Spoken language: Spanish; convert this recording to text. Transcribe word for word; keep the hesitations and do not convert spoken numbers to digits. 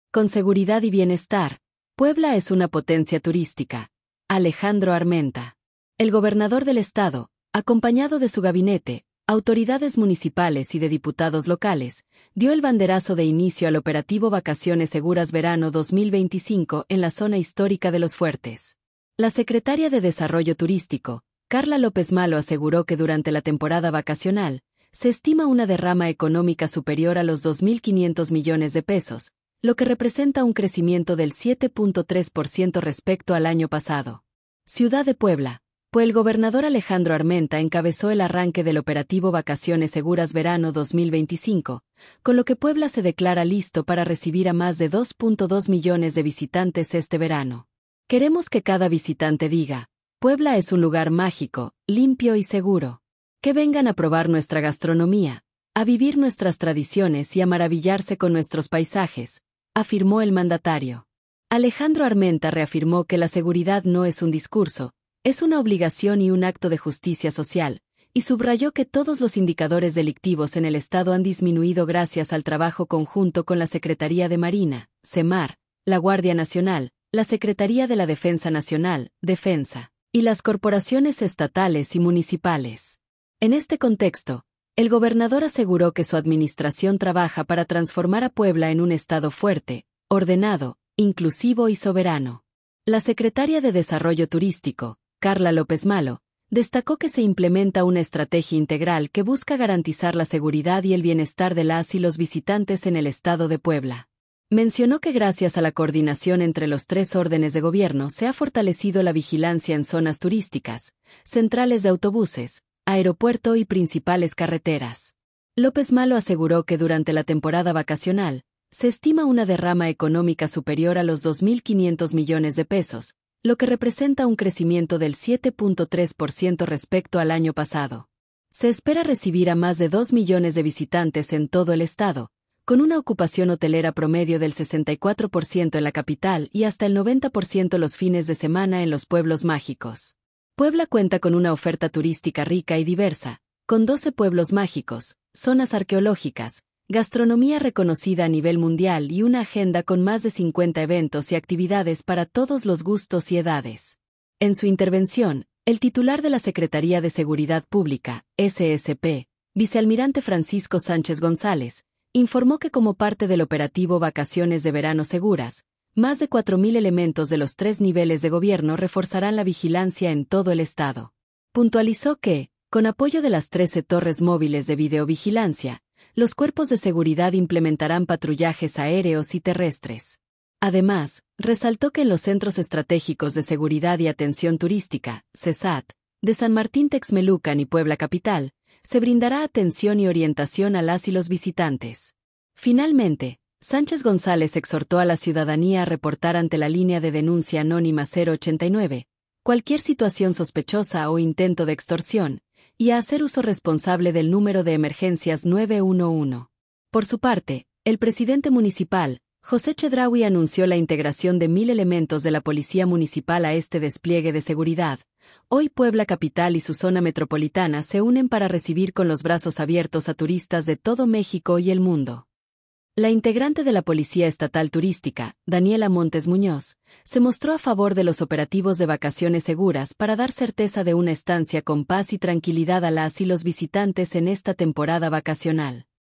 Con seguridad y bienestar, Puebla es una potencia turística. Alejandro Armenta. El gobernador del estado, acompañado de su gabinete, autoridades municipales y de diputados locales, dio el banderazo de inicio al operativo Vacaciones Seguras Verano dos mil veinticinco en la zona histórica de Los Fuertes. La secretaria de Desarrollo Turístico, Carla López Malo, aseguró que durante la temporada vacacional, se estima una derrama económica superior a los dos mil quinientos millones de pesos, lo que representa un crecimiento del siete punto tres por ciento respecto al año pasado. Ciudad de Puebla. Pues el gobernador Alejandro Armenta encabezó el arranque del operativo Vacaciones Seguras Verano dos mil veinticinco, con lo que Puebla se declara listo para recibir a más de dos punto dos millones de visitantes este verano. Queremos que cada visitante diga, Puebla es un lugar mágico, limpio y seguro. Que vengan a probar nuestra gastronomía, a vivir nuestras tradiciones y a maravillarse con nuestros paisajes, afirmó el mandatario. Alejandro Armenta reafirmó que la seguridad no es un discurso, es una obligación y un acto de justicia social, y subrayó que todos los indicadores delictivos en el estado han disminuido gracias al trabajo conjunto con la Secretaría de Marina, SEMAR, la Guardia Nacional, la Secretaría de la Defensa Nacional, Defensa, y las corporaciones estatales y municipales. En este contexto, el gobernador aseguró que su administración trabaja para transformar a Puebla en un estado fuerte, ordenado, inclusivo y soberano. La secretaria de Desarrollo Turístico, Carla López Malo, destacó que se implementa una estrategia integral que busca garantizar la seguridad y el bienestar de las y los visitantes en el estado de Puebla. Mencionó que gracias a la coordinación entre los tres órdenes de gobierno se ha fortalecido la vigilancia en zonas turísticas, centrales de autobuses, aeropuerto y principales carreteras. López Malo aseguró que durante la temporada vacacional, se estima una derrama económica superior a los dos mil quinientos millones de pesos, lo que representa un crecimiento del siete punto tres por ciento respecto al año pasado. Se espera recibir a más de dos millones de visitantes en todo el estado, con una ocupación hotelera promedio del sesenta y cuatro por ciento en la capital y hasta el noventa por ciento los fines de semana en los pueblos mágicos. Puebla cuenta con una oferta turística rica y diversa, con doce pueblos mágicos, zonas arqueológicas, gastronomía reconocida a nivel mundial y una agenda con más de cincuenta eventos y actividades para todos los gustos y edades. En su intervención, el titular de la Secretaría de Seguridad Pública, S S P, vicealmirante Francisco Sánchez González, informó que como parte del operativo Vacaciones de Verano Seguras, más de cuatro mil elementos de los tres niveles de gobierno reforzarán la vigilancia en todo el estado. Puntualizó que, con apoyo de las trece torres móviles de videovigilancia, los cuerpos de seguridad implementarán patrullajes aéreos y terrestres. Además, resaltó que en los Centros Estratégicos de Seguridad y Atención Turística, CESAT, de San Martín Texmelucan y Puebla Capital, se brindará atención y orientación a las y los visitantes. Finalmente, Sánchez González exhortó a la ciudadanía a reportar ante la línea de denuncia anónima cero ochenta y nueve cualquier situación sospechosa o intento de extorsión, y a hacer uso responsable del número de emergencias nueve uno uno. Por su parte, el presidente municipal, José Chedraui, anunció la integración de mil elementos de la Policía Municipal a este despliegue de seguridad. Hoy Puebla Capital y su zona metropolitana se unen para recibir con los brazos abiertos a turistas de todo México y el mundo. La integrante de la Policía Estatal Turística, Daniela Montes Muñoz, se mostró a favor de los operativos de vacaciones seguras para dar certeza de una estancia con paz y tranquilidad a las y los visitantes en esta temporada vacacional.